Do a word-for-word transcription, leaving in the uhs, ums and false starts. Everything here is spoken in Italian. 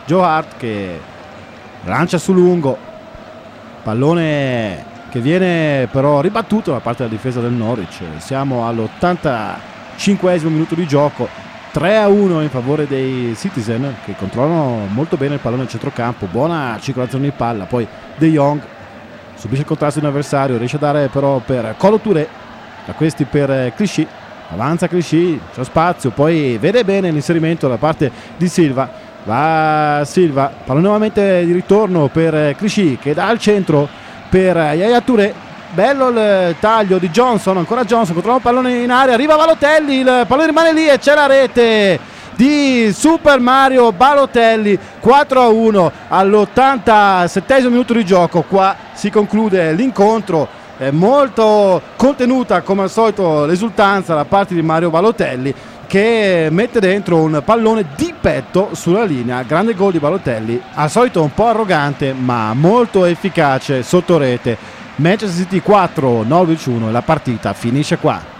Joe Hart che lancia su lungo, pallone che viene però ribattuto da parte della difesa del Norwich. Siamo all'ottantacinquesimo minuto di gioco, tre a uno in favore dei Citizen, che controllano molto bene il pallone al centrocampo, buona circolazione di palla. Poi De Jong subisce il contrasto di un avversario, riesce a dare però per Kolo Touré, da questi per Clichy, avanza Clichy, c'è spazio, poi vede bene l'inserimento da parte di Silva, va Silva, pallone nuovamente di ritorno per Clichy che dà al centro per Yaya Touré, bello il taglio di Johnson, ancora Johnson, controlla il pallone in area, arriva Balotelli, il pallone rimane lì e c'è la rete di Super Mario Balotelli. Quattro a uno all'ottantasettesimo minuto di gioco. Qua si conclude l'incontro, è molto contenuta come al solito l'esultanza da parte di Mario Balotelli, che mette dentro un pallone di petto sulla linea. Grande gol di Balotelli, al solito un po' arrogante ma molto efficace sotto rete. Manchester City quattro, Norwich uno, e la partita finisce qua.